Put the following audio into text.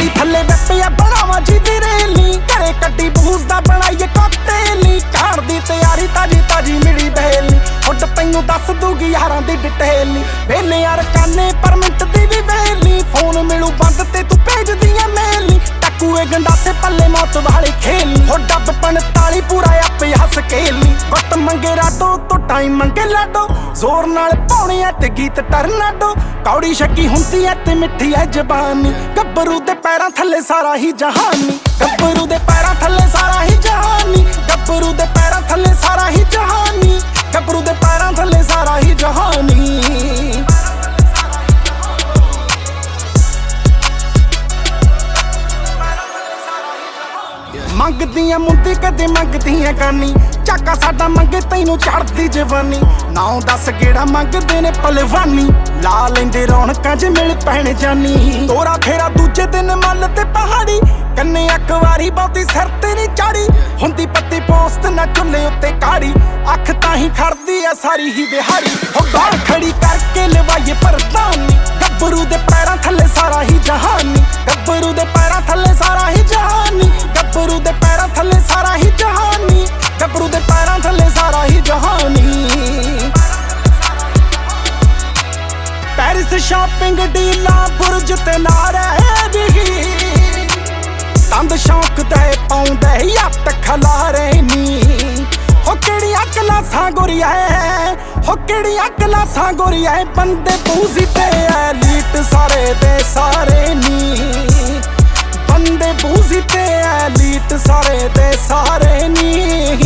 ਨਾਲੀ ਥੱਲੇ ਬੈਠਿਆ ਬਣਾਵਾ ਜੀ ਦੀ ਰੇਲੀ ਘਰੇ ਕੱਢੀ ਬੂਸ ਦਾ ਬਣਾਈਏ ਕਾਕਟੇਲੀ ਖਾਣ ਦੀ ਤਿਆਰੀ ਤਾਜੀ ਤਾਜੀ ਮਿਲੀ ਬਹਿਲੀ ਉੱਡ ਤੈਨੂੰ ਦੱਸ ਦੂਗੀ ਯਾਰਾਂ ਦੀ ਡਿਟੇਲ ਨੀ ਵੇਲੇ ਯਾਰ ਕਾਨੇ ਪਰ ਮਿੰਟ ਦੀ ਵੀ ਵੇਲੀ ਫੋਨ ਮਿਲੂ ਬੰਦ ਤੇ ਤੂੰ ਭੇਜਦੀਆਂ ਮੇਲ ਨੀ ਟੱਕੂਏ ਗੰਡਾਸੇ ਪੱਲੇ ਮੌਤ ਵਾਲੇ ਖੇਲ ਹੋ ਡੱਬ 45 ਪੂਰਾ ਆਪੇ ਹੱਸ ਕੇ ਨੀ ਗੁੱਤ ਮੰਗੇ ਰਾਡੋ ਤੋਂ ਟਾਈਮ ਮੰਗੇ ਲਾਡੋ ਜ਼ੋਰ ਨਾਲ ਪਾਉਣੇ ਐ ਤੇ ਗੀਤ ਟਰਨਾਡੋ ਕੌੜੀ ਸ਼ੱਕੀ ਹੁੰਦੀ ਐ ਤੇ ਮਿੱਠੀ ਐ ਜ਼ਬਾਨੀ ਗੱਭਰੂ ਦੇ ਪੈਰਾਂ ਥੱਲੇ ਸਾਰਾ ਹੀ ਜਹਾਨੀ ਗੱਭਰੂ ਦੇ ਪੈਰਾਂ ਥੱਲੇ ਸਾਰਾ ਹੀ ਜਹਾਨੀ ਗੱਭਰੂ ਦੇ ਪੈਰਾਂ ਥੱਲੇ ਸਾਰਾ ਹੀ ਜਹਾਨੀ ਗੱਭਰੂ ਦੇ ਪੈਰਾਂ ਥੱਲੇ ਸਾਰਾ ਹੀ ਜਹਾਨੀ ਮੰਗਦੀਆਂ ਮੁੰਦੀ ਕਦੇ ਮੰਗਦੀਆਂ ਗਾਨੀ ਚਾਕਾ ਸਾਡਾ ਮੰਗੇ ਤੈਨੂੰ ਚੜਦੀ ਜਵਾਨੀ ਨਾਉ ਦੱਸ ਕਿਹੜਾ ਮੰਗਦੇ ਨੇ ਪਹਿਲਵਾਨੀ ਲਾ ਲੈਂਦੇ ਰੌਣਕਾਂ ਜੇ ਮਿਲ ਪੈਣ ਜਾਨੀ ਤੋਰਾ ਫੇਰਾ ਦੂਜੇ ਦਿਨ ਮੱਲ ਤੇ ਪਹਾੜੀ ਕੰਨੇ ਇੱਕ ਵਾਰੀ ਬਹੁਤੀ ਸਿਰ ਤੇ ਨਹੀਂ ਚਾੜੀ ਹੁੰਦੀ ਪੱਤੀ ਪੋਸਟ ਨਾ ਚੁੱਲੇ ਉੱਤੇ ਕਾੜੀ ਅੱਖ ਤਾਂ ਹੀ ਖੜਦੀ ਐ ਸਾਰੀ ਹੀ ਦਿਹਾੜੀ ਹੋ ਬਾਹਰ ਖੜੀ ਕਰਕੇ ਲਵਾਈਏ ਪਰਦਾਨੀ ਗੱਭਰੂ ਦੇ ਪੈਰਾਂ ਥੱਲੇ ਸਾਰਾ ਹੀ ਜਹਾਨੀ ਗੱਭਰੂ ਦੇ ਪੈਰਾਂ ਥੱਲੇ ਸਾਰਾ ਹੀ ਜਹਾਨੀ ਗੱਭਰੂ ਦੇ ਪੈਰਾਂ ਥੱਲੇ ਸਾਰਾ ਹੀ ਜਹਾਨੀ ਗੱਭਰੂ ਦੇ ਪੈਰਾਂ ਥੱਲੇ ਸਾਰਾ ਹੀ ਜਹਾਨੀ ਪੈਰਿਸ ਸ਼ਾਪਿੰਗ ਡੀਲਾਂ ਬੁਰਜ ਤੇ ਨਾਰੇ ਦੀ ਤੰਦ ਸ਼ੌਕ ਦੇ ਪਾਉਂਦੇ ਯੱਟ ਖਲਾਰੇ ਨੀ ਹੋ ਕਿਹੜੀਆਂ ਕਲਾਸਾਂ ਗੋਰੀਆਂ ਹੋ ਕਿਹੜੀਆਂ ਕਲਾਸਾਂ ਗੋਰੀਆਂ ਬੰਦੇ ਬੂਜ਼ੀ ਤੇ ਐਲੀਟ ਸਾਰੇ ਦੇ ਸਾਰੇ ਨੀ ਬੰਦੇ ਬੂਜ਼ੀ ਤੇ ਐਲੀਟ ਸਾਰੇ ਦੇ ਸਾਰੇ ਨੀ